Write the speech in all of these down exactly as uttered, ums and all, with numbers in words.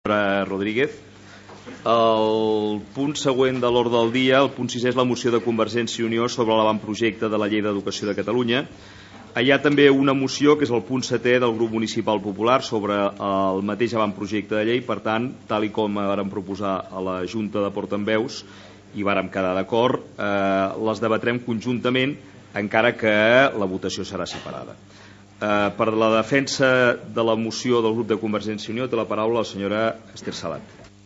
Rodríguez. El punt següent de l'ordre del dia, el punt sis, és la moció de Convergència i Unió sobre l'avantprojecte de la Llei d'Educació de Catalunya. Hi ha també una moció, que és el punt setè, del grup municipal popular sobre el mateix avantprojecte de llei. Per tant, tal i com vàrem proposar a la Junta de Portaveus i vàrem quedar d'acord, eh, les debatrem conjuntament, encara que la votació serà separada. Eh, per la defensa de la moció del grup de Convergència i Unió té la paraula la senyora Esther Salat.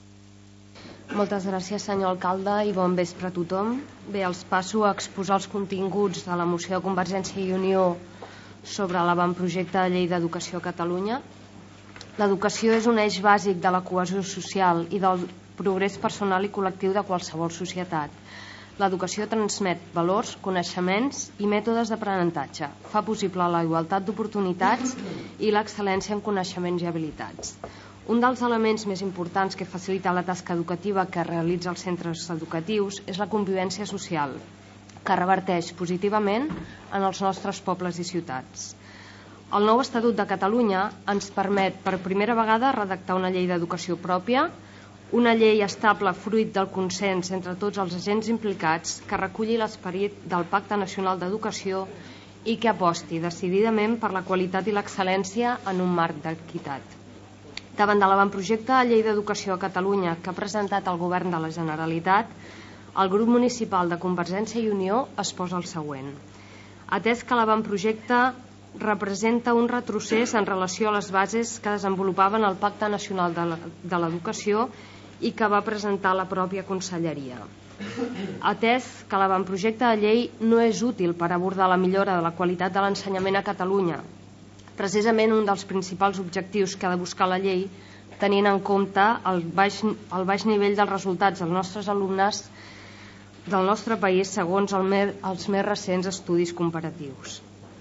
Moltes gràcies, senyor alcalde, i bon vespre a tothom. Bé, els passo a exposar els continguts de la moció de Convergència i Unió sobre l'avantprojecte de llei d'educació a Catalunya. L'educació és un eix bàsic de la cohesió social i del progrés personal i col·lectiu de qualsevol societat. L'educació transmet valors, coneixements i mètodes d'aprenentatge. Fa possible la igualtat d'oportunitats i l'excel·lència en coneixements i habilitats. Un dels elements més importants que facilita la tasca educativa que realitza els centres educatius és la convivència social, que reverteix positivament en els nostres pobles i ciutats. El nou Estatut de Catalunya ens permet per primera vegada redactar una llei d'educació pròpia, una llei estable fruit del consens entre tots els agents implicats, que reculli l'esperit del Pacte Nacional d'Educació i que aposti decididament per la qualitat i l'excel·lència en un marc d'equitat. Davant de l'avantprojecte de llei d'educació a Catalunya que ha presentat el Govern de la Generalitat, el grup municipal de Convergència i Unió es posa el següent. Atès que l'avantprojecte representa un retrocés en relació a les bases que desenvolupaven el Pacte Nacional de l'Educació i que va presentar la pròpia Conselleria. Atès que l'avantprojecte de llei no és útil per abordar la millora de la qualitat de l'ensenyament a Catalunya, precisament un dels principals objectius que ha de buscar la llei, tenint en compte el baix, el baix nivell dels resultats dels nostres alumnes del nostre país segons el mer, els més recents estudis comparatius.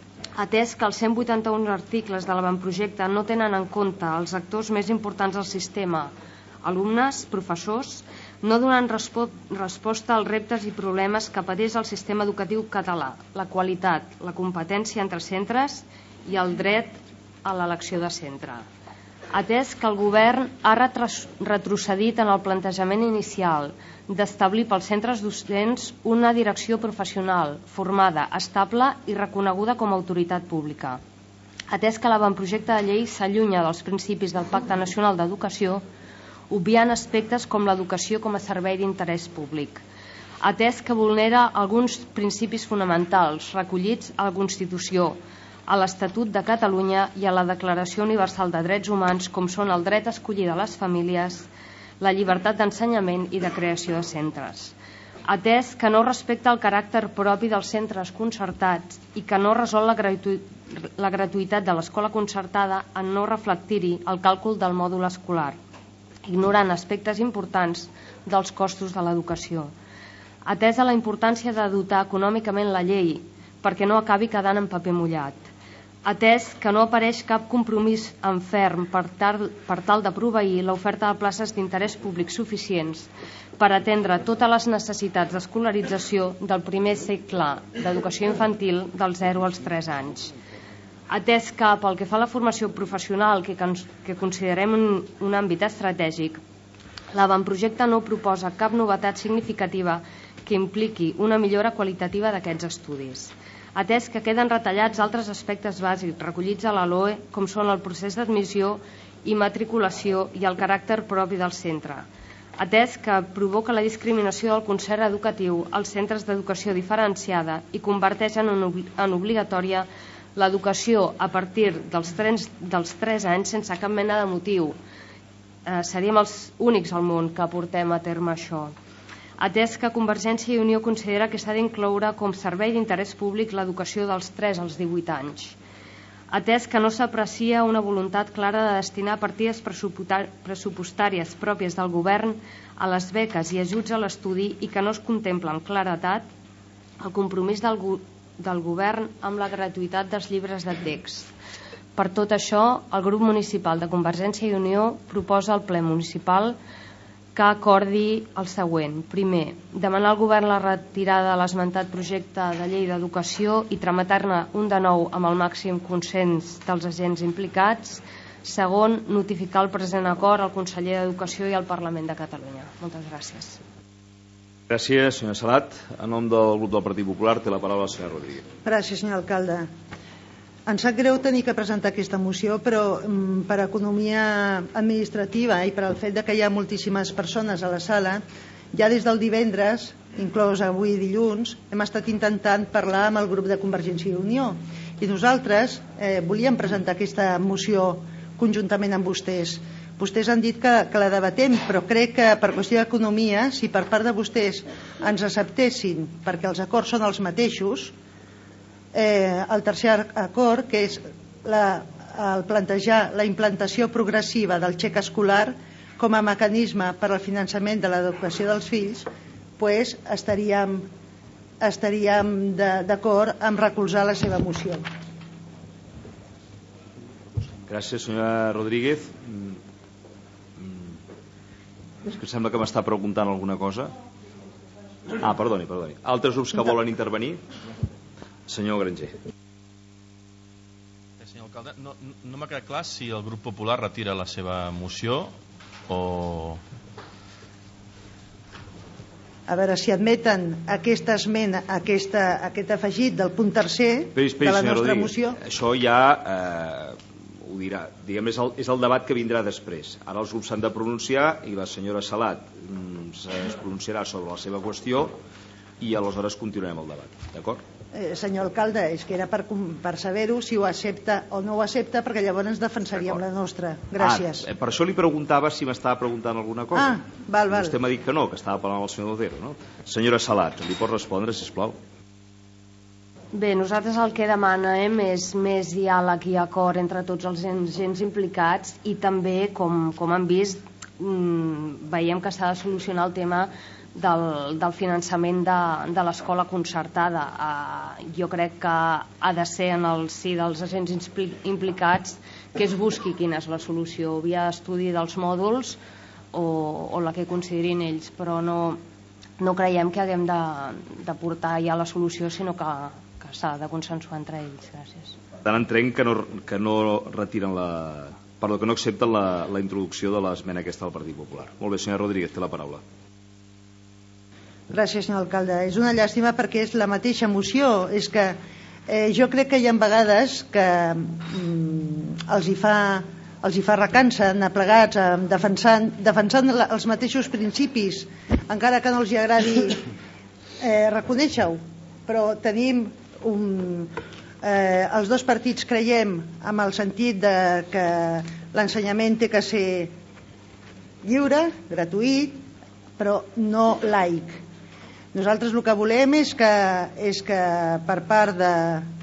Atès que els cent vuitanta-un articles de l'avantprojecte no tenen en compte els actors més importants del sistema, alumnes, professors, no donen respo resposta als reptes i problemes que pateix el sistema educatiu català, la qualitat, la competència entre centres i el dret a l'elecció de centre. Atès que el govern ha retrocedit en el plantejament inicial d'establir pels centres docents una direcció professional, formada, estable i reconeguda com a autoritat pública. Atès que l'avantprojecte de llei s'allunya dels principis del Pacte Nacional d'Educació, obviant aspectes com l'educació com a servei d'interès públic. Atès que vulnera alguns principis fonamentals recollits a la Constitució, a l'Estatut de Catalunya i a la Declaració Universal de Drets Humans, com són el dret a escollir de les famílies, la llibertat d'ensenyament i de creació de centres. Atès que no respecta el caràcter propi dels centres concertats i que no resol la, gratu la gratuïtat de l'escola concertada en no reflectir-hi el càlcul del mòdul escolar, ignorant aspectes importants dels costos de l'educació. Atesa la importància de dotar econòmicament la llei perquè no acabi quedant en paper mullat. Atès que no apareix cap compromís en ferm per tal, per tal de proveir l'oferta de places d'interès públic suficients per atendre totes les necessitats d'escolarització del primer cicle d'educació infantil dels zero als tres anys. Atès que pel que fa a la formació professional, que, que considerem un, un àmbit estratègic, l'avantprojecte no proposa cap novetat significativa que impliqui una millora qualitativa d'aquests estudis. Atès que queden retallats altres aspectes bàsics recollits a la L O E, com són el procés d'admissió i matriculació i el caràcter propi del centre. Atès que provoca la discriminació del concert educatiu als centres d'educació diferenciada i converteix en, en obligatòria l'educació a partir dels tres, dels tres anys sense cap mena de motiu. Eh, seríem els únics al món que aportem a terme això. Atès que Convergència i Unió considera que s'ha d'incloure com servei d'interès públic l'educació dels tres als divuit anys. Atès que no s'aprecia una voluntat clara de destinar partides pressupostàries pròpies del govern a les beques i ajuts a l'estudi i que no es contempla amb claredat el compromís del, del govern amb la gratuïtat dels llibres de text. Per tot això, el grup municipal de Convergència i Unió proposa al ple municipal que acordi el següent. Primer, demanar al govern la retirada de l'esmentat projecte de llei d'educació i tramitar-ne un de nou amb el màxim consens dels agents implicats. Segon, notificar el present acord al conseller d'Educació i al Parlament de Catalunya. Moltes gràcies. Gràcies, senyora Salat. En nom del grup del Partit Popular té la paraula la senyora Rodríguez. Gràcies, senyor alcalde. Em sap greu tenir que presentar aquesta moció, però per economia administrativa i per al fet que hi ha moltíssimes persones a la sala, ja des del divendres, inclòs avui dilluns, hem estat intentant parlar amb el grup de Convergència i Unió. I nosaltres eh, volíem presentar aquesta moció conjuntament amb vostès. Vostès han dit que, que la debatem, però crec que per qüestió d'economia, si per part de vostès ens acceptessin, perquè els acords són els mateixos, eh, el tercer acord, que és la, el plantejar la implantació progressiva del xec escolar com a mecanisme per al finançament de l'educació dels fills, pues estaríem, estaríem d'acord amb recolzar la seva moció. Gràcies, senyora Rodríguez. És que sembla que m'està preguntant alguna cosa. Ah, perdoni, perdoni. Altres grups que volen intervenir? Senyor Granger. Senyor alcalde, no, no m'ha quedat clar si el grup popular retira la seva moció o... A veure, si admeten aquesta esmena, aquesta, aquest afegit del punt tercer esperi, esperi, de la nostra Rodríguez, moció... Això ja eh, ho dirà. Diguem, és, el, és el debat que vindrà després. Ara els grups s'han de pronunciar i la senyora Salat mm, es pronunciarà sobre la seva qüestió i aleshores continuarem el debat. D'acord? Eh, senyor alcalde, és que era per, per saber-ho si ho accepta o no ho accepta, perquè llavors ens defensaríem la nostra. Gràcies. Ah, per això li preguntava si m'estava preguntant alguna cosa. Ah, val, val. Vostè m'ha dit que no, que estava parlant amb el senyor Otero, no? Senyora Salat, li pot respondre, sisplau? Bé, nosaltres el que demanem és més diàleg i acord entre tots els agents implicats i també, com, com han vist, mmm, veiem que s'ha de solucionar el tema del, del finançament de, de l'escola concertada. Uh, jo crec que ha de ser en el si dels agents implicats que es busqui quina és la solució, via estudi dels mòduls o, o la que considerin ells, però no, no creiem que haguem de, de portar ja la solució, sinó que, que s'ha de consensuar entre ells. Gràcies. Per tant, entenc que no, que no retiren la... Perdó, que no accepten la, la introducció de l'esmena aquesta del Partit Popular. Molt bé, senyora Rodríguez, té la paraula. Gràcies, senyor alcalde. És una llàstima perquè és la mateixa moció. És que eh, jo crec que hi ha vegades que mm, els hi fa els hi fa recança anar plegats eh, defensant, defensant la, els mateixos principis, encara que no els hi agradi eh, reconèixer-ho. Però tenim un... Eh, els dos partits creiem amb el sentit de que l'ensenyament té que ser lliure, gratuït, però no laic. Nosaltres el que volem és que, és que per part de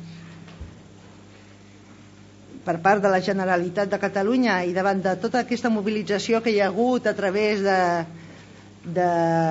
per part de la Generalitat de Catalunya i davant de tota aquesta mobilització que hi ha hagut a través de, de,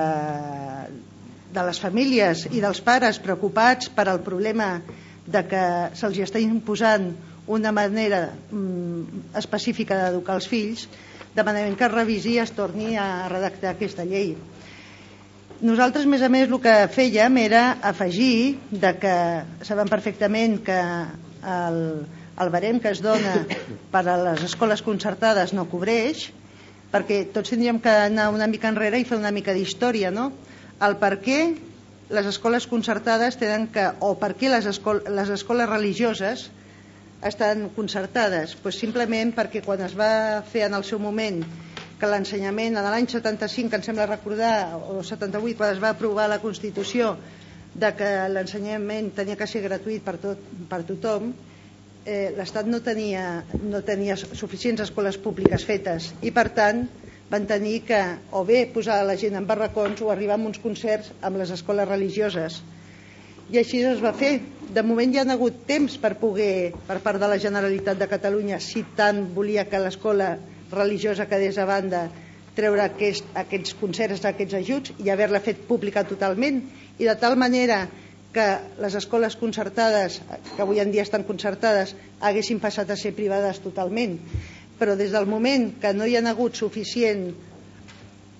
de les famílies i dels pares preocupats per al problema de que se'ls està imposant una manera mm, específica d'educar els fills, demanem que es revisi i es torni a redactar aquesta llei. Nosaltres, a més a més, el que fèiem era afegir de que sabem perfectament que el, el barem que es dona per a les escoles concertades no cobreix, perquè tots tindríem que anar una mica enrere i fer una mica d'història, no? El per què les escoles concertades tenen que, o per què les, escol les escoles religioses estan concertades? Pues simplement perquè quan es va fer en el seu moment que l'ensenyament, en l'any setanta-cinc, que em sembla recordar, o setanta-vuit, quan es va aprovar la Constitució de que l'ensenyament tenia que ser gratuït per, tot, per tothom, eh, l'Estat no tenia, no tenia suficients escoles públiques fetes i per tant van tenir que o bé posar la gent en barracons o arribar a uns concerts amb les escoles religioses. I així es va fer. De moment hi ha hagut temps per poder, per part de la Generalitat de Catalunya, si tant volia que l'escola religiosa quedés a banda, treure aquest, aquests concerts, aquests ajuts i haver-la fet pública totalment. I de tal manera que les escoles concertades, que avui en dia estan concertades, haguessin passat a ser privades totalment. Però des del moment que no hi ha hagut suficient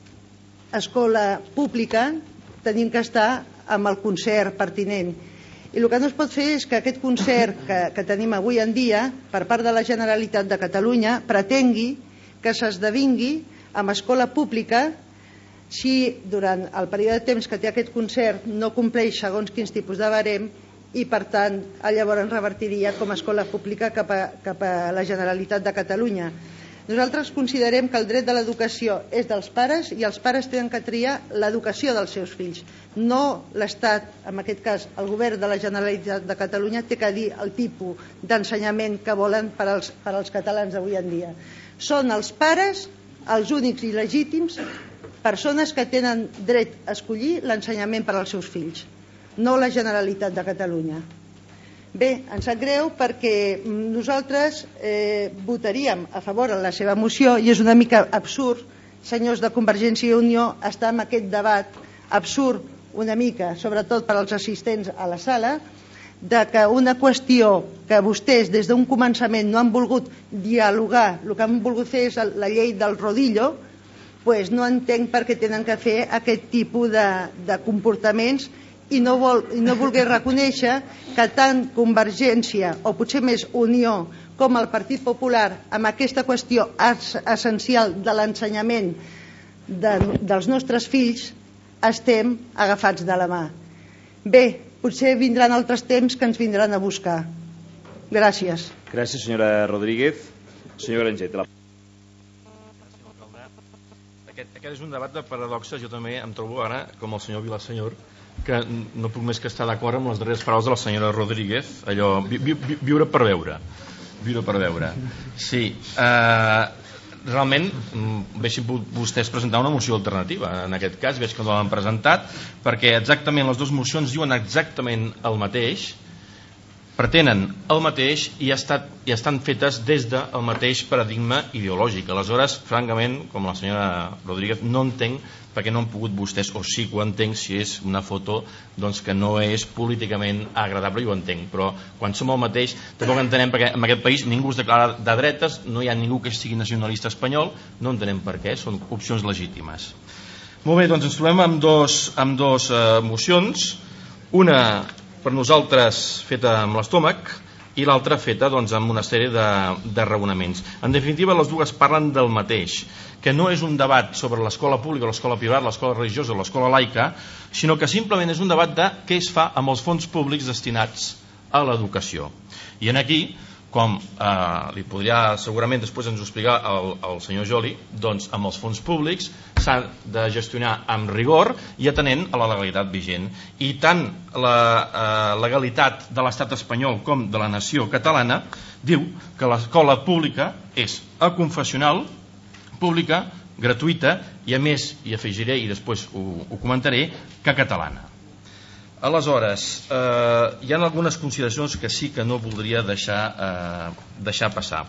escola pública, tenim que estar amb el concert pertinent. I el que no es pot fer és que aquest concert que, que tenim avui en dia per part de la Generalitat de Catalunya pretengui que s'esdevingui amb escola pública si durant el període de temps que té aquest concert no compleix segons quins tipus de barem, i per tant llavors revertiria com a escola pública cap a, cap a la Generalitat de Catalunya. Nosaltres considerem que el dret de l'educació és dels pares i els pares tenen que triar l'educació dels seus fills, no l'Estat, en aquest cas el govern de la Generalitat de Catalunya té que dir el tipus d'ensenyament que volen per als, per als catalans d'avui en dia. Són els pares els únics i legítims persones que tenen dret a escollir l'ensenyament per als seus fills, no la Generalitat de Catalunya. Bé, ens sap greu perquè nosaltres eh, votaríem a favor de la seva moció i és una mica absurd, senyors de Convergència i Unió, estar en aquest debat absurd una mica, sobretot per als assistents a la sala, de que una qüestió que vostès des d'un començament no han volgut dialogar, el que han volgut fer és la llei del rodillo, pues no entenc per què tenen que fer aquest tipus de, de comportaments i no, vol, i no volgué reconèixer que tant Convergència o potser més Unió com el Partit Popular amb aquesta qüestió essencial de l'ensenyament de, dels nostres fills estem agafats de la mà. Bé, potser vindran altres temps que ens vindran a buscar. Gràcies. Gràcies, senyora Rodríguez. Senyor Granger, la... Aquest, aquest és un debat de paradoxes. Jo també em trobo ara, com el senyor Vilasenyor, que no puc més que estar d'acord amb les darreres paraules de la senyora Rodríguez, allò, vi, vi, viure per veure viure per veure sí, eh, realment deixin vostès presentar una moció alternativa. En aquest cas veig que no l'han presentat perquè exactament les dues mocions diuen exactament el mateix, pretenen el mateix i, ha estat, i estan fetes des del mateix paradigma ideològic. Aleshores, francament, com la senyora Rodríguez, no entenc perquè no han pogut vostès, o sí que ho entenc si és una foto doncs, que no és políticament agradable, i ho entenc, però quan som el mateix tampoc entenem perquè en aquest país ningú es declara de dretes, no hi ha ningú que sigui nacionalista espanyol, no entenem per què, són opcions legítimes. Molt bé, doncs ens trobem amb dos, amb dos eh, mocions, una per nosaltres feta amb l'estómac i l'altra feta doncs, amb una sèrie de, de raonaments. En definitiva, les dues parlen del mateix, que no és un debat sobre l'escola pública, l'escola privada, l'escola religiosa o l'escola laica, sinó que simplement és un debat de què es fa amb els fons públics destinats a l'educació. I en aquí, com eh, li podria segurament després ens ho explicar el, el senyor Joli, doncs amb els fons públics s'ha de gestionar amb rigor i atenent a la legalitat vigent. I tant la eh, legalitat de l'estat espanyol com de la nació catalana diu que l'escola pública és aconfessional, pública, gratuïta i a més, i afegiré i després ho, ho comentaré, que catalana. Aleshores, eh, hi ha algunes consideracions que sí que no voldria deixar, eh, deixar passar.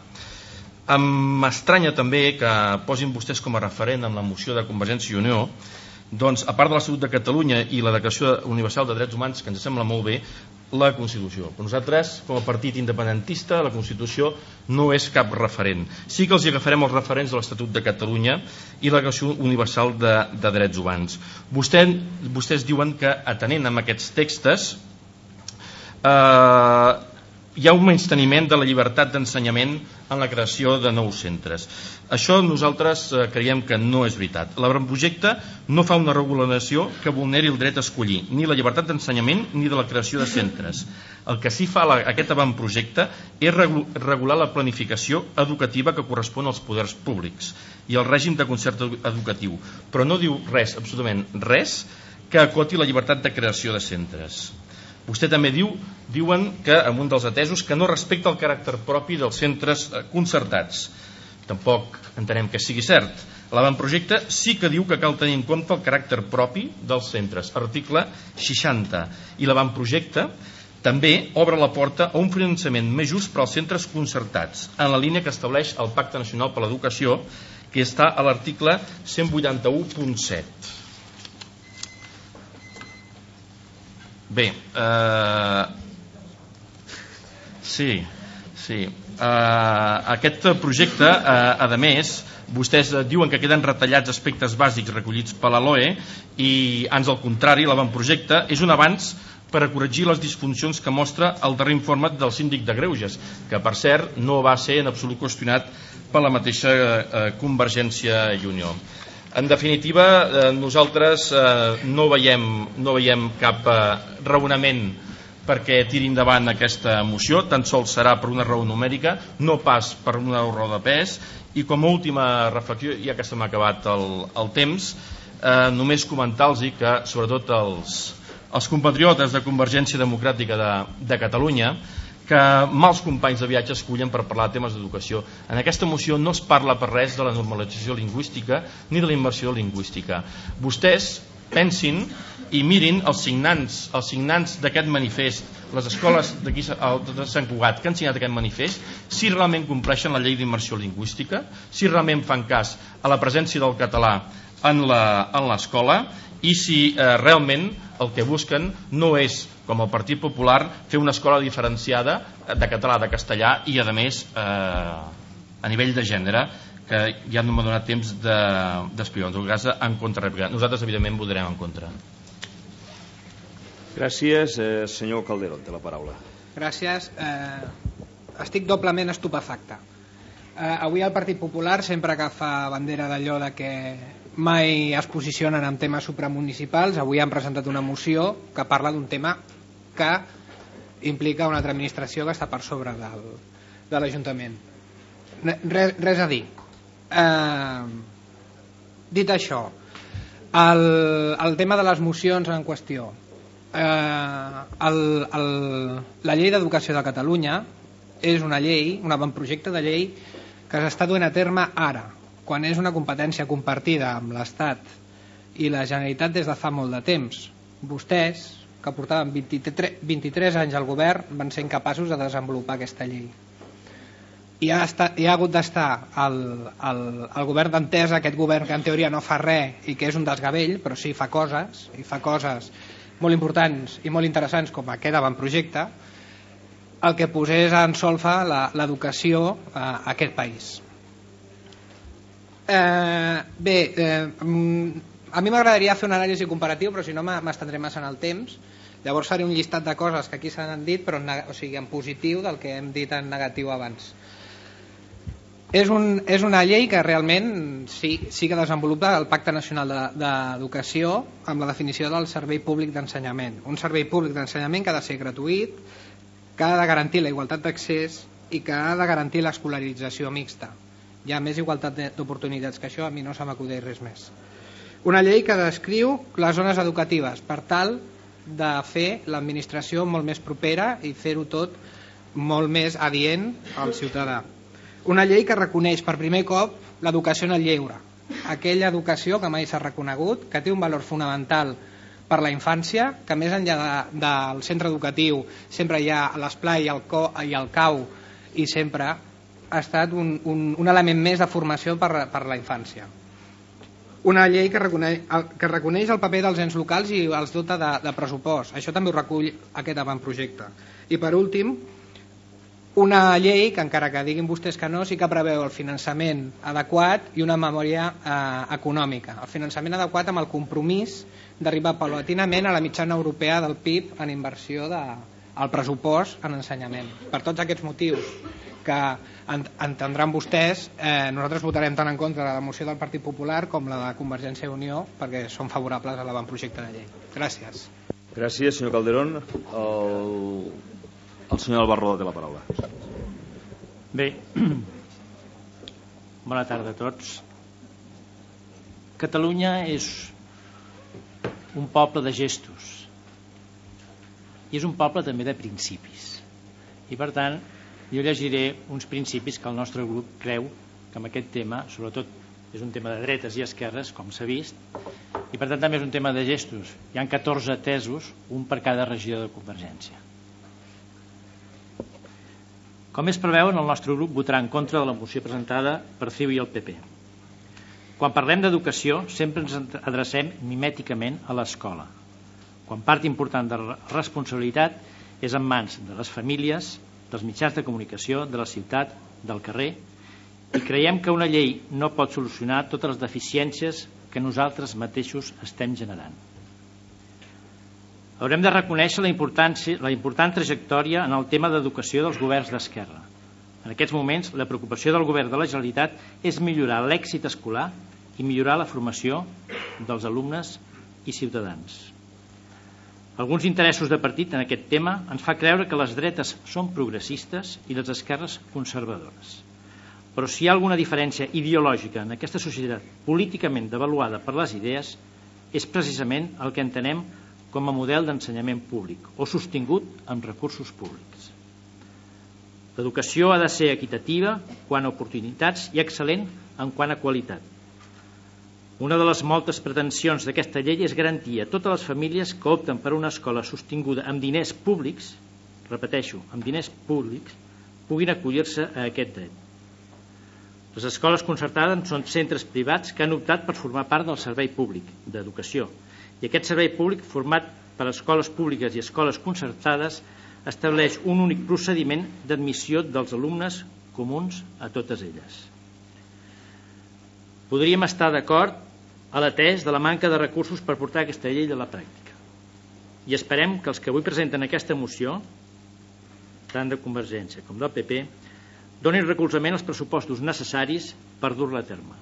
M'estranya també que posin vostès com a referent en la moció de Convergència i Unió, doncs, a part de l'Estatut de Catalunya i la Declaració Universal de Drets Humans, que ens sembla molt bé, la Constitució. Per nosaltres, com a partit independentista, la Constitució no és cap referent. Sí que els agafarem els referents de l'Estatut de Catalunya i la Declaració Universal de, de Drets Humans. Vostè, vostès diuen que, atenent amb aquests textos, eh, hi ha un menysteniment de la llibertat d'ensenyament en la creació de nous centres. Això nosaltres eh, creiem que no és veritat. L'avantprojecte no fa una regulació que vulneri el dret a escollir, ni la llibertat d'ensenyament ni de la creació de centres. El que sí fa la, aquest avantprojecte és regular la planificació educativa que correspon als poders públics i el règim de concert educatiu, però no diu res, absolutament res, que acoti la llibertat de creació de centres. Vostè també diu, diuen que en un dels atesos que no respecta el caràcter propi dels centres concertats. Tampoc entenem que sigui cert. L'avantprojecte sí que diu que cal tenir en compte el caràcter propi dels centres, article seixanta, i l'avantprojecte també obre la porta a un finançament més just per als centres concertats, en la línia que estableix el Pacte Nacional per l'Educació, que està a l'article cent vuitanta-u punt set. Bé, eh, sí, sí. Eh, aquest projecte, eh, a més, vostès diuen que queden retallats aspectes bàsics recollits per la L O E i, ans al contrari, l'avantprojecte és un avanç per a corregir les disfuncions que mostra el darrer informe del síndic de Greuges, que per cert no va ser en absolut qüestionat per la mateixa eh, Convergència i Unió. En definitiva, eh, nosaltres eh, no, veiem, no veiem cap eh, raonament perquè tiri endavant aquesta moció, tan sols serà per una raó numèrica, no pas per una raó de pes. I com a última reflexió, ja que se m'ha acabat el, el temps, eh, només comentar-los que sobretot els, els compatriotes de Convergència Democràtica de, de Catalunya, que mals companys de viatge escullen per parlar de temes d'educació. En aquesta moció no es parla per res de la normalització lingüística ni de la immersió lingüística. Vostès pensin i mirin els signants, els signants d'aquest manifest, les escoles d'aquí de Sant Cugat que han signat aquest manifest, si realment compleixen la llei d'immersió lingüística, si realment fan cas a la presència del català en l'escola i si eh, realment el que busquen no és, com el Partit Popular, fer una escola diferenciada de català, de castellà i a més eh, a nivell de gènere, que ja no m'ha donat temps d'explicar. En tot cas, en contra. Nosaltres evidentment votarem en contra. Gràcies. Eh, senyor Calderón, té la paraula. Gràcies. Eh, estic doblement estupefacte. Eh, avui el Partit Popular sempre agafa bandera d'allò de que mai es posicionen en temes supramunicipals. Avui han presentat una moció que parla d'un tema que implica una altra administració que està per sobre del, de l'Ajuntament. Res, res a dir. Eh, dit això, el, el tema de les mocions en qüestió, eh, el, el, la llei d'educació de Catalunya és una llei, un avantprojecte de llei que s'està duent a terme ara, quan és una competència compartida amb l'Estat i la Generalitat des de fa molt de temps. Vostès, que portaven vint-i-tres anys al govern, van ser incapaços de desenvolupar aquesta llei. I ha, estat, hi ha hagut d'estar el, el, el govern d'entesa, aquest govern que en teoria no fa res i que és un desgavell, però sí fa coses, i fa coses molt importants i molt interessants com aquest avantprojecte, el que posés en solfa l'educació a aquest país. Eh, bé, eh, a mi m'agradaria fer una anàlisi comparativa, però si no m'estendré massa en el temps. Llavors faré un llistat de coses que aquí s'han dit, però en, o sigui, en positiu del que hem dit en negatiu abans. És, un, és una llei que realment sí, sí que desenvolupa el Pacte Nacional d'Educació de, amb la definició del servei públic d'ensenyament. Un servei públic d'ensenyament que ha de ser gratuït, que ha de garantir la igualtat d'accés i que ha de garantir l'escolarització mixta. Hi ha més igualtat d'oportunitats que això, a mi no se m'acudeix res més. Una llei que descriu les zones educatives per tal de fer l'administració molt més propera i fer-ho tot molt més adient al ciutadà. Una llei que reconeix per primer cop l'educació en el lleure, aquella educació que mai s'ha reconegut, que té un valor fonamental per la infància, que més enllà de, del centre educatiu sempre hi ha l'esplai i el, co, i el cau i sempre ha estat un, un, un element més de formació per, per la infància. Una llei que reconeix, que reconeix el paper dels ens locals i els dota de, de pressupost. Això també ho recull aquest avantprojecte. I per últim, una llei que, encara que diguin vostès que no, sí que preveu el finançament adequat i una memòria eh, econòmica. El finançament adequat amb el compromís d'arribar paulatinament a la mitjana europea del P I B en inversió de, al pressupost en ensenyament. Per tots aquests motius que entendran vostès, eh, nosaltres votarem tant en contra de la moció del Partit Popular com la de Convergència i Unió, perquè són favorables a l'avantprojecte de llei. Gràcies. Gràcies, senyor Calderón. El, el senyor Albarroda té la paraula. Bé, bona tarda a tots. Catalunya és un poble de gestos i és un poble també de principis. I per tant, jo llegiré uns principis que el nostre grup creu que amb aquest tema, sobretot és un tema de dretes i esquerres, com s'ha vist, i per tant també és un tema de gestos. Hi ha catorze tesos, un per cada regió de Convergència. Com es preveu, el nostre grup votarà en contra de la moció presentada per C I U i el P P. Quan parlem d'educació sempre ens adrecem mimèticament a l'escola, quan part important de la responsabilitat és en mans de les famílies, dels mitjans de comunicació, de la ciutat, del carrer, i creiem que una llei no pot solucionar totes les deficiències que nosaltres mateixos estem generant. Haurem de reconèixer la important trajectòria en el tema d'educació dels governs d'esquerra. En aquests moments, la preocupació del govern de la Generalitat és millorar l'èxit escolar i millorar la formació dels alumnes i ciutadans. Alguns interessos de partit en aquest tema ens fa creure que les dretes són progressistes i les esquerres conservadores. Però si hi ha alguna diferència ideològica en aquesta societat políticament devaluada per les idees, és precisament el que entenem com a model d'ensenyament públic o sostingut amb recursos públics. L'educació ha de ser equitativa quant a oportunitats i excel·lent en quant a qualitat. Una de les moltes pretensions d'aquesta llei és garantir a totes les famílies que opten per una escola sostinguda amb diners públics, repeteixo, amb diners públics, puguin acollir-se a aquest dret. Les escoles concertades són centres privats que han optat per formar part del servei públic d'educació, i aquest servei públic, format per escoles públiques i escoles concertades, estableix un únic procediment d'admissió dels alumnes comuns a totes elles. Podríem estar d'acord a l'atès de la manca de recursos per portar aquesta llei a la pràctica. I esperem que els que avui presenten aquesta moció, tant de Convergència com del P P, donin recolzament als pressupostos necessaris per dur-la a terme.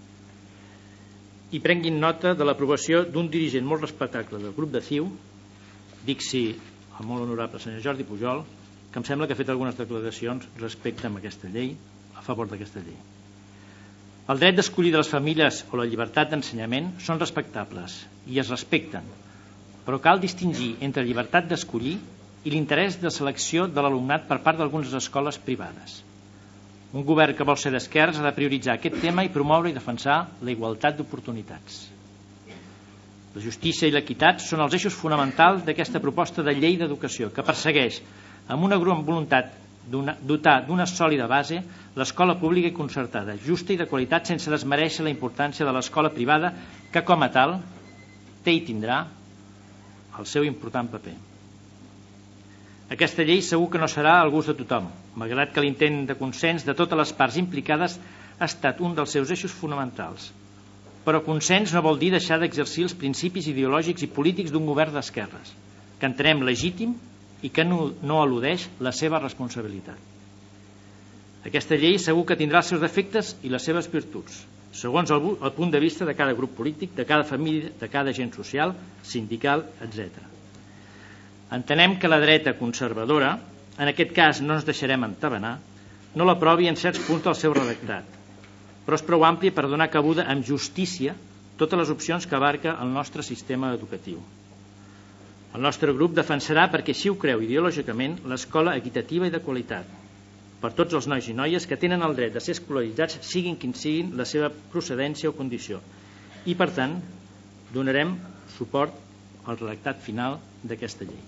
I prenguin nota de l'aprovació d'un dirigent molt respectable del grup de C I U, dic sí al molt honorable senyor Jordi Pujol, que em sembla que ha fet algunes declaracions respecte a aquesta llei, a favor d'aquesta llei. El dret d'escollir de les famílies o la llibertat d'ensenyament són respectables i es respecten, però cal distingir entre llibertat d'escollir i l'interès de selecció de l'alumnat per part d'algunes escoles privades. Un govern que vol ser d'esquerres ha de prioritzar aquest tema i promoure i defensar la igualtat d'oportunitats. La justícia i l'equitat són els eixos fonamentals d'aquesta proposta de llei d'educació que persegueix, amb una gran voluntat dotar d'una sòlida base, l'escola pública i concertada, justa i de qualitat, sense desmereixer la importància de l'escola privada, que com a tal té i tindrà el seu important paper. Aquesta llei segur que no serà al gust de tothom, malgrat que l'intent de consens de totes les parts implicades ha estat un dels seus eixos fonamentals. Però consens no vol dir deixar d'exercir els principis ideològics i polítics d'un govern d'esquerres, que entenem legítim i que no, no eludeix la seva responsabilitat. Aquesta llei segur que tindrà els seus defectes i les seves virtuts, segons el, el punt de vista de cada grup polític, de cada família, de cada agent social, sindical, etcètera. Entenem que la dreta conservadora, en aquest cas no ens deixarem entabanar, no l'aprovi en certs punts del seu redactat, però és prou àmplia per donar cabuda amb justícia totes les opcions que abarca el nostre sistema educatiu. El nostre grup defensarà, perquè així ho creu ideològicament, l'escola equitativa i de qualitat, per tots els nois i noies que tenen el dret de ser escolaritzats, siguin quin siguin la seva procedència o condició. I, per tant, donarem suport al redactat final d'aquesta llei.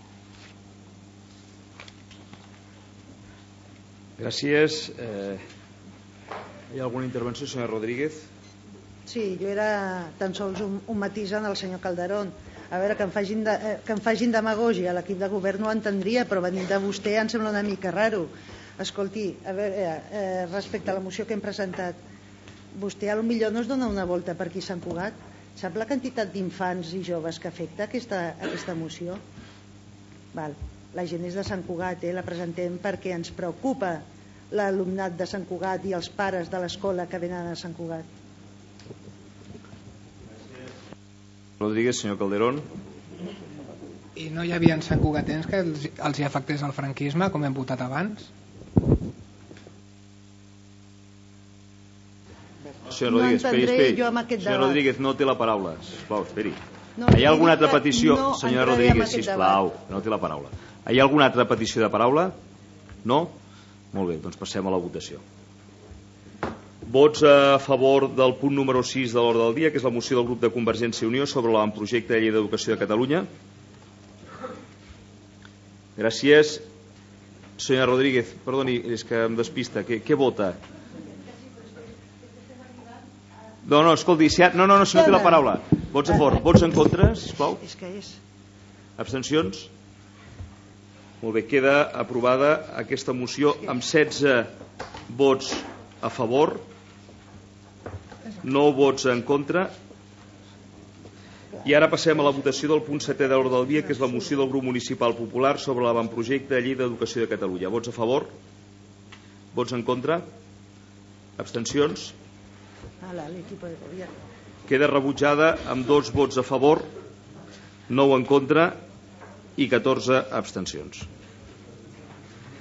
Gràcies. Eh, hi ha alguna intervenció, senyor Rodríguez? Sí, jo era tan sols un, un matís en el senyor Calderón. A veure, que em facin, de, eh, que em facin demagògia, l'equip de govern no ho entendria, però venint de vostè em sembla una mica raro. Escolti, a veure, eh, respecte a la moció que hem presentat, vostè potser no es dona una volta per aquí Sant Cugat? Sap la quantitat d'infants i joves que afecta aquesta, aquesta moció? Val. La gent és de Sant Cugat, eh? La presentem perquè ens preocupa l'alumnat de Sant Cugat i els pares de l'escola que venen a Sant Cugat. Rodríguez, senyor Calderón. I no hi havia Sant Cugatens que els, els hi afectés el franquisme, com hem votat abans? Senyor Rodríguez, no esperi, esperi. Senyor debat. Rodríguez, no té la paraula. Sisplau, esperi. No, hi ha alguna altra petició? No Senyora Rodríguez, sisplau, no té la paraula. Hi ha alguna altra petició de paraula? No? Molt bé, doncs passem a la votació. Vots a favor del punt número sis de l'ordre del dia, que és la moció del grup de Convergència i Unió sobre l'avantprojecte de llei d'educació de Catalunya. Gràcies. Senyora Rodríguez, perdoni, és que em despista. Què, què vota? No, no, escolti, si ha... no, no, no, si no té la paraula. Vots a favor, vots en contra, sisplau. És que és... Abstencions? Molt bé, queda aprovada aquesta moció amb setze vots a favor, nou vots en contra I ara passem a la votació del punt setè de l'ordre del dia, que és la moció del grup municipal popular sobre l'avantprojecte de llei d'educació de Catalunya. Vots a favor? Vots en contra? Abstencions? Queda rebutjada amb dos vots a favor, nou en contra i catorze abstencions.